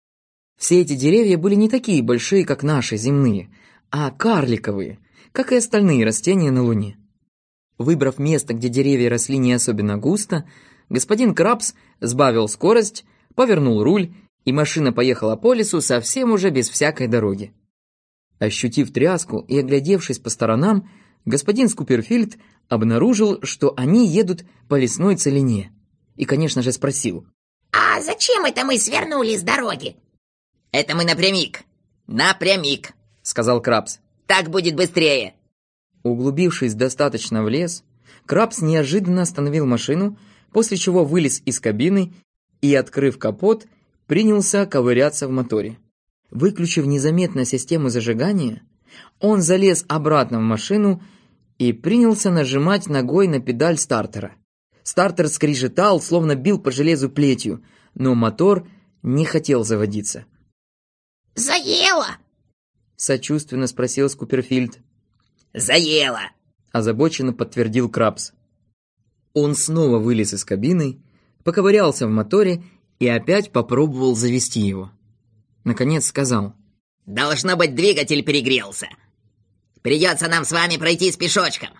Все эти деревья были не такие большие, как наши, земные, а карликовые, как и остальные растения на Луне. Выбрав место, где деревья росли не особенно густо, господин Крабс сбавил скорость, повернул руль, и машина поехала по лесу совсем уже без всякой дороги. Ощутив тряску и оглядевшись по сторонам, господин Скуперфильд обнаружил, что они едут по лесной целине, и, конечно же, спросил: «А зачем это мы свернули с дороги?» «Это мы напрямик, сказал Крабс. «Так будет быстрее». Углубившись достаточно в лес, Крабс неожиданно остановил машину, после чего вылез из кабины и, открыв капот, принялся ковыряться в моторе. Выключив незаметно систему зажигания, он залез обратно в машину и принялся нажимать ногой на педаль стартера. Стартер скрежетал, словно бил по железу плетью, но мотор не хотел заводиться. «Заело!» — сочувственно спросил Скуперфильд. «Заело!» — озабоченно подтвердил Крабс. Он снова вылез из кабины, поковырялся в моторе и опять попробовал завести его. Наконец сказал: «Должно быть, двигатель перегрелся. Придется нам с вами пройтись пешочком.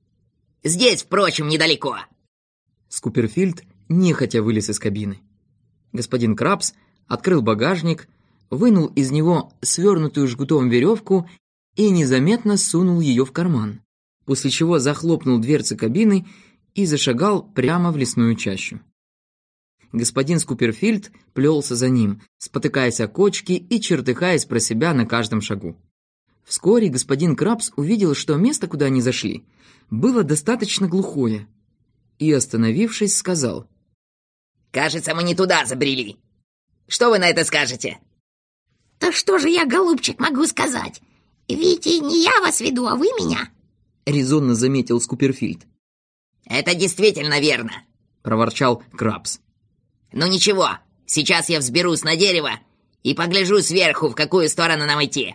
Здесь, впрочем, недалеко». Скуперфильд нехотя вылез из кабины. Господин Крабс открыл багажник, вынул из него свернутую жгутом веревку и незаметно сунул ее в карман, после чего захлопнул дверцы кабины и зашагал прямо в лесную чащу. Господин Скуперфильд плелся за ним, спотыкаясь о кочки и чертыхаясь про себя на каждом шагу. Вскоре господин Крабс увидел, что место, куда они зашли, было достаточно глухое, и, остановившись, сказал: «Кажется, мы не туда забрели. Что вы на это скажете?» «Да что же я, голубчик, могу сказать? Ведь и не я вас веду, а вы меня», — резонно заметил Скуперфильд. «Это действительно верно», — проворчал Крабс. «Ну ничего, сейчас я взберусь на дерево и погляжу сверху, в какую сторону нам идти.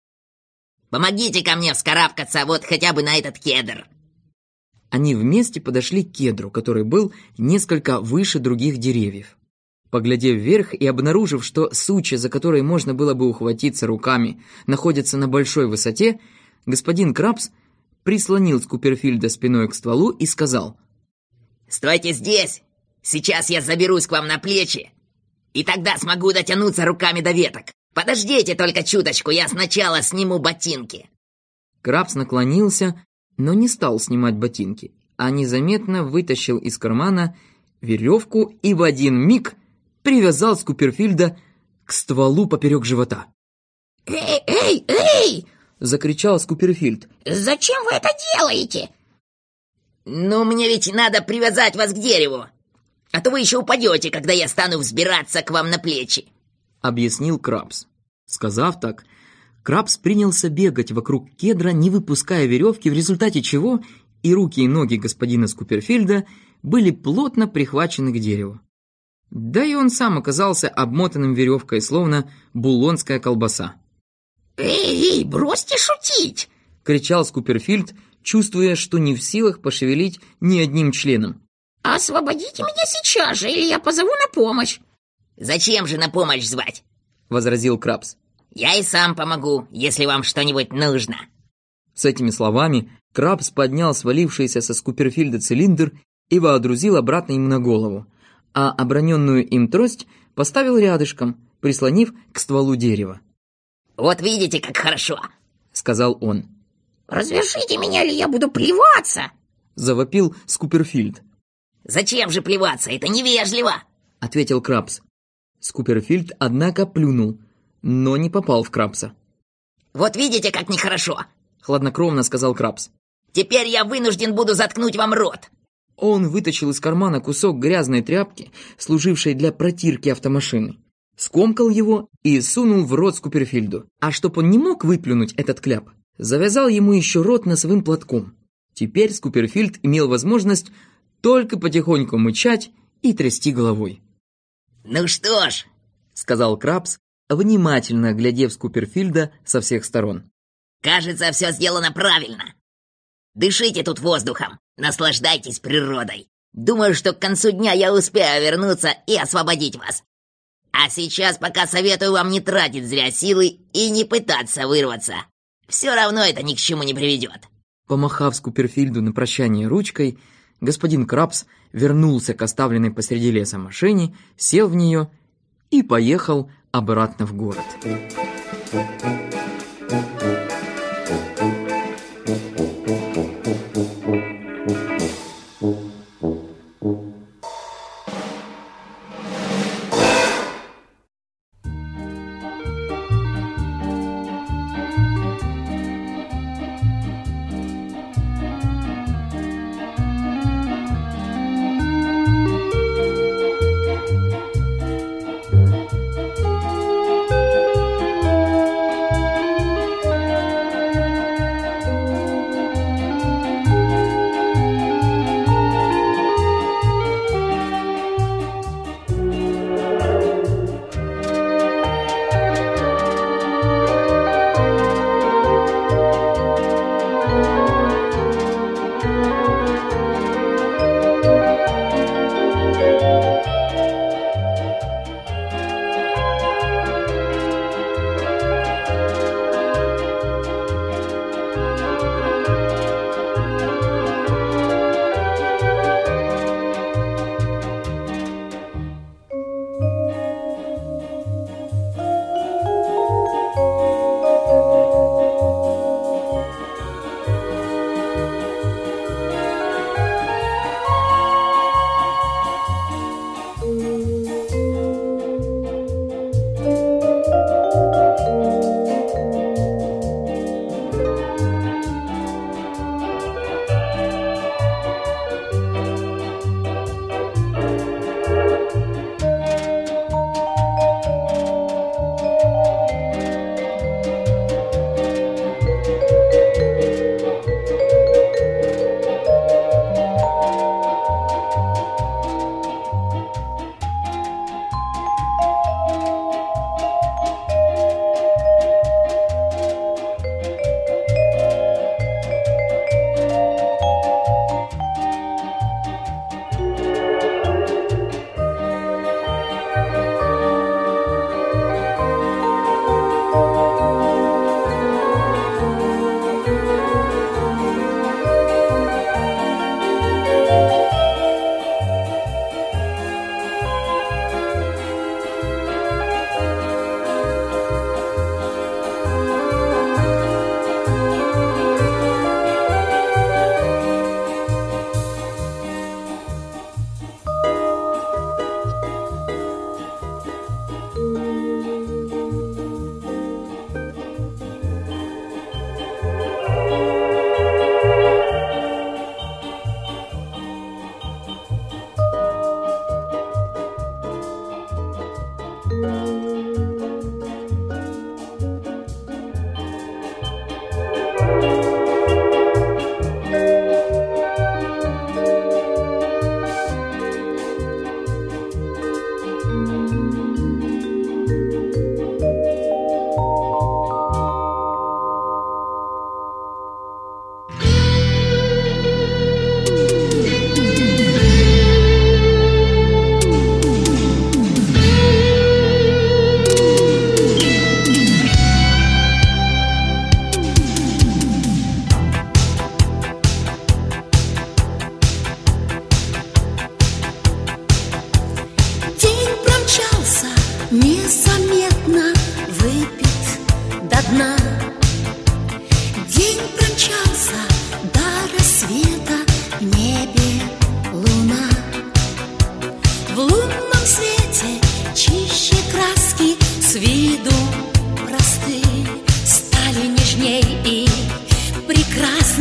Помогите ко мне вскарабкаться вот хотя бы на этот кедр». Они вместе подошли к кедру, который был несколько выше других деревьев. Поглядев вверх и обнаружив, что сучья, за которые можно было бы ухватиться руками, находятся на большой высоте, господин Крабс прислонил Скуперфильда спиной к стволу и сказал: «Стойте здесь! Сейчас я заберусь к вам на плечи, и тогда смогу дотянуться руками до веток. Подождите только чуточку, я сначала сниму ботинки». Крабс наклонился, но не стал снимать ботинки, а незаметно вытащил из кармана веревку и в один миг привязал Скуперфильда к стволу поперек живота. «Эй, эй, эй!» — закричал Скуперфильд. «Зачем вы это делаете?» «Ну, мне ведь надо привязать вас к дереву, а то вы еще упадете, когда я стану взбираться к вам на плечи», — объяснил Крабс. Сказав так, Крабс принялся бегать вокруг кедра, не выпуская веревки, в результате чего и руки, и ноги господина Скуперфильда были плотно прихвачены к дереву. Да и он сам оказался обмотанным веревкой, словно булонская колбаса. «Эй, бросьте шутить!» — кричал Скуперфильд, чувствуя, что не в силах пошевелить ни одним членом. «Освободите меня сейчас же, или я позову на помощь!» «Зачем же на помощь звать?» — возразил Крабс. «Я и сам помогу, если вам что-нибудь нужно». С этими словами Крабс поднял свалившийся со Скуперфильда цилиндр и водрузил обратно ему на голову, а оброненную им трость поставил рядышком, прислонив к стволу дерева. «Вот видите, как хорошо!» — сказал он. «Развяжите меня, или я буду плеваться!» — завопил Скуперфильд. «Зачем же плеваться? Это невежливо!» — ответил Крабс. Скуперфильд, однако, плюнул, но не попал в Крабса. «Вот видите, как нехорошо!» — хладнокровно сказал Крабс. «Теперь я вынужден буду заткнуть вам рот!» Он вытащил из кармана кусок грязной тряпки, служившей для протирки автомашины, скомкал его и сунул в рот Скуперфильду. А чтоб он не мог выплюнуть этот кляп, завязал ему еще рот носовым платком. Теперь Скуперфильд имел возможность только потихоньку мычать и трясти головой. «Ну что ж», — сказал Крабс, внимательно оглядев Скуперфильда со всех сторон. «Кажется, все сделано правильно. Дышите тут воздухом, наслаждайтесь природой. Думаю, что к концу дня я успею вернуться и освободить вас. А сейчас пока советую вам не тратить зря силы и не пытаться вырваться. Все равно это ни к чему не приведет». Помахав Скуперфильду на прощание ручкой, господин Крабс вернулся к оставленной посреди леса машине, сел в нее и поехал обратно в город.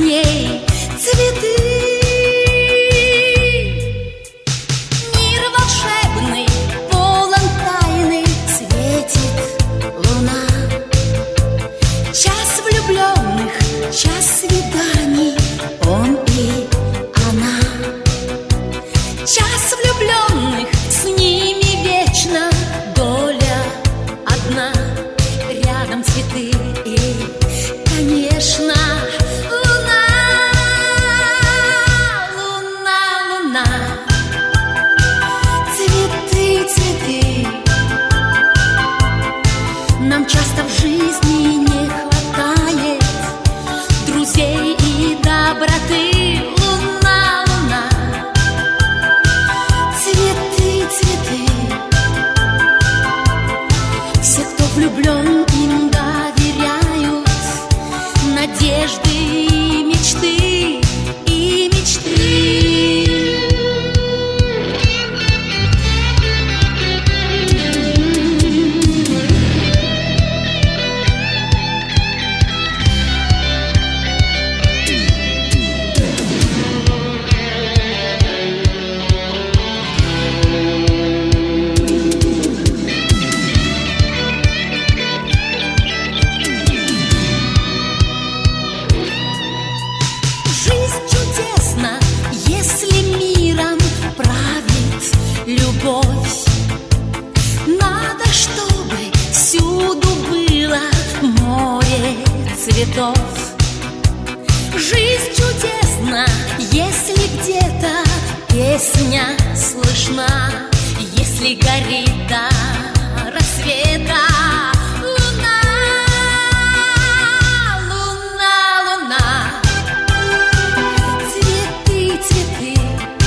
ней цветы. Мир волшебный, полон тайны, светит луна. Час влюбленных, час свиданий, он и она. Час влюбленных, с ними вечно доля одна. Рядом цветы и, конечно, луна, луна, луна. Цветы, цветы. Нам часто в жизни не хватает друзей и доброты. Луна, луна. Цветы, цветы. Все, кто влюблен, им доверяют надежды и мечты, и мечты. Жизнь чудесна, если миром правит любовь. Надо, чтобы всюду было море цветов. Жизнь чудесна, если где-то песня слышна, если горит до рассвета луна, луна, луна. Цветы, цветы.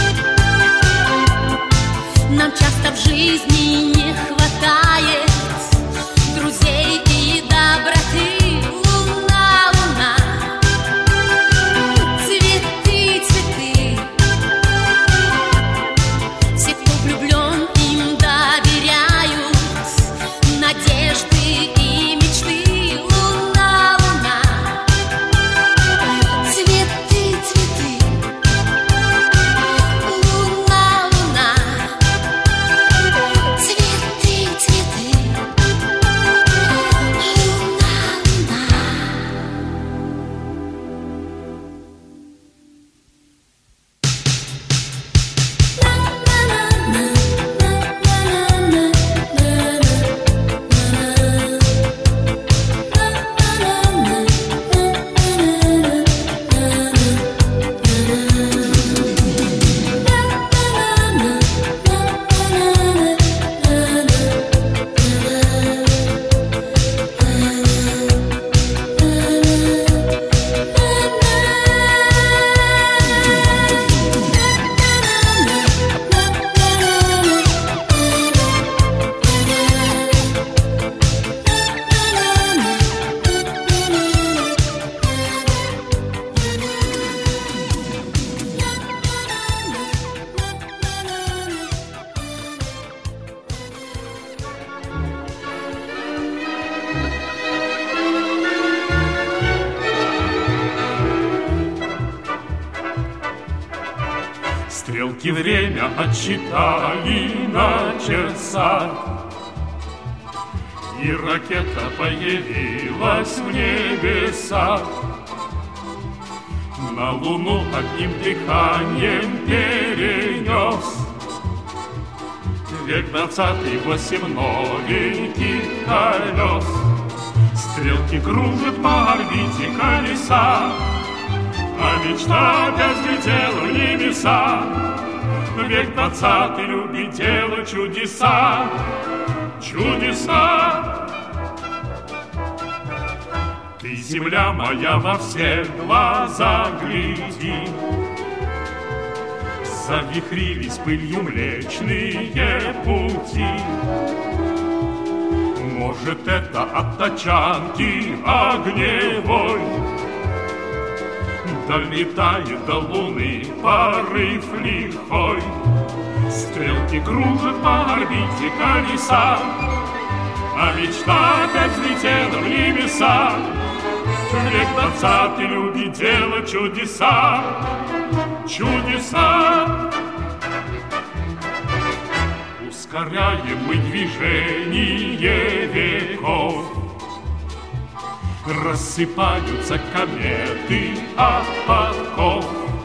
Нам часто в жизни не хватает друзей и доброты. Луна, луна. Цветы, цветы. Все, кто влюблен, им доверяют надежды и мечты. Луна, луна. Цветы, цветы. Луна, луна. Цветы, цветы. Стрелки время отсчитали на часах, и ракета появилась в небесах. На Луну одним дыханием перенес век 20-й, 8 новеньких колес. Стрелки кружат по орбите колеса, а мечта опять взлетела в небеса. Век 20-й любит делать чудеса, чудеса. Ты, земля моя, во все глаза гляди. Завихрились пылью млечные пути. Может, это от тачанки огневой долетает до луны порыв лихой. Стрелки кружат по орбите колеса, а мечта опять взлетела в небеса. Век 20 любит делать чудеса, чудеса. Ускоряем мы движение веков, рассыпаются кометы от подков.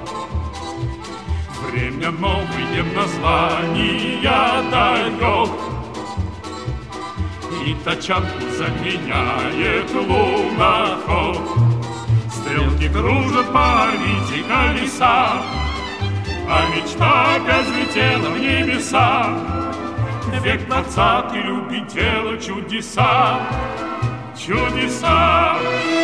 Время новые названия дает, и тачанку заменяет луноход. Стрелки кружат по орбите колеса, а мечта опять взлетела в небеса. Век 20 любит делать чудеса, чудеса.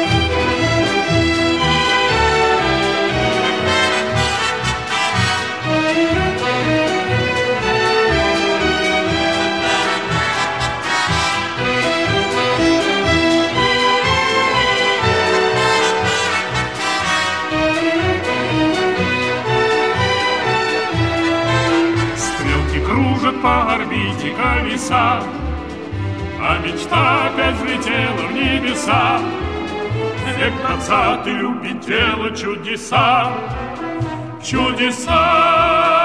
Кружат по орбите колеса, а мечта опять взлетела в небеса. Век 20 любит делать чудеса, чудеса.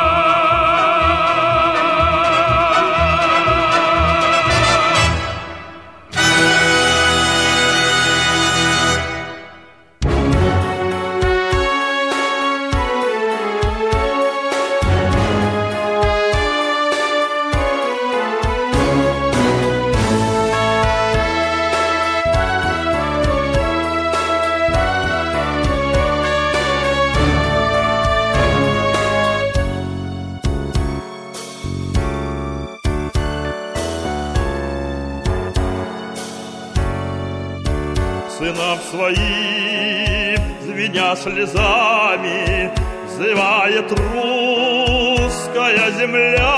Сынам своим, звеня слезами, взывает русская земля.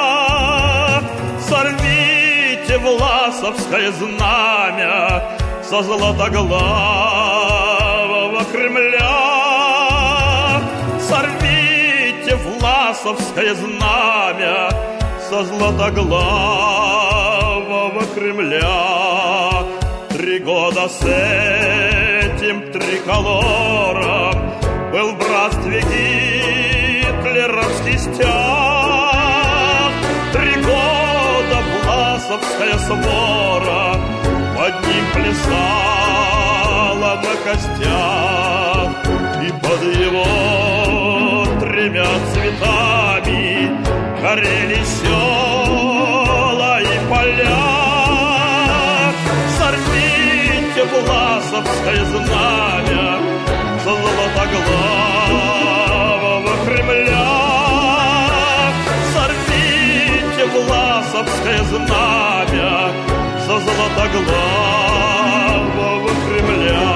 Сорвите власовское знамя со златоглавого Кремля. Сорвите власовское знамя со златоглавого Кремля. 3 года с этим триколором был в братстве гитлеровский стяг. 3 года власовская свора под ним плясала на костях. И под его 3 цветами горели села и поля. Власовское знамя со златоглавого Кремля. Сорвите власовское знамя со златоглавого Кремля.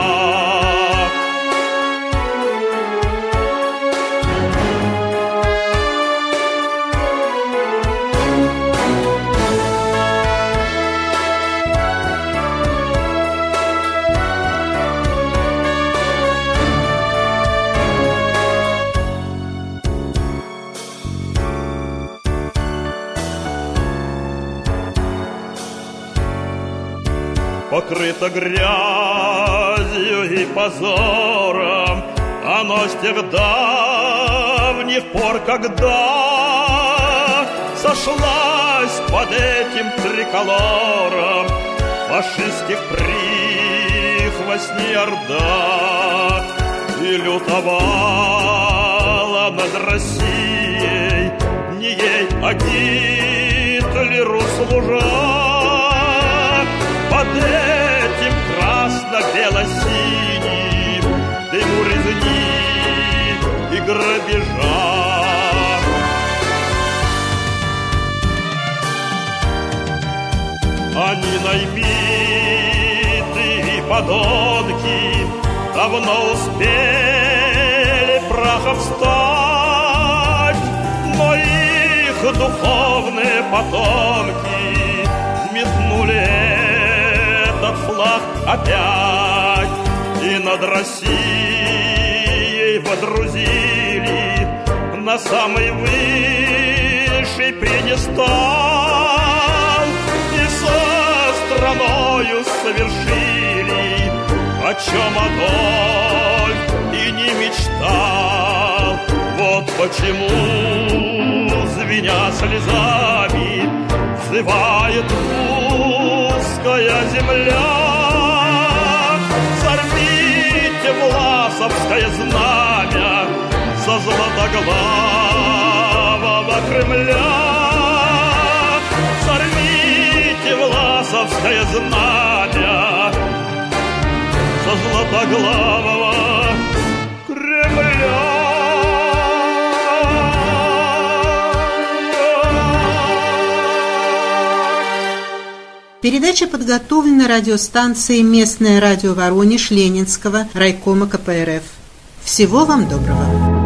Покрыто грязью и позором оно с тех давних пор, когда сошлась под этим триколором фашистских прихвостней орда и лютовала над Россией, не ей, а Гитлеру служа. Под этим красно-бело-синим дыму резни и грабежа. Они наймиты и подонки давно успели прахом стать, но их духовные потомки взметнули этот флаг опять и над Россией водрузили на самый высший пьедестал и со страною совершили о чем Адольф и не мечтал. Вот почему, звеня слезами, взывает русская земля. Сорвите власовское знамя со златоглавого Кремля. Сорвите власовское знамя со златоглавого Кремля. Передача подготовлена радиостанцией «Местное радио Воронеж» Ленинского райкома КПРФ. Всего вам доброго!